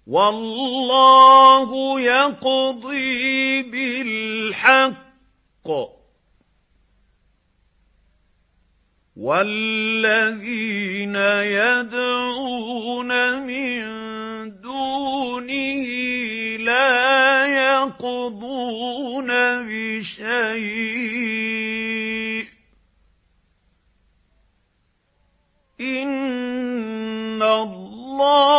وَاللَّهُ يَقْضِي بِالْحَقِّ وَالَّذِينَ يَدْعُونَ مِن دُونِهِ لَا يَقْضُونَ بِشَيْءٍ ۗ إِنَّ اللَّهَ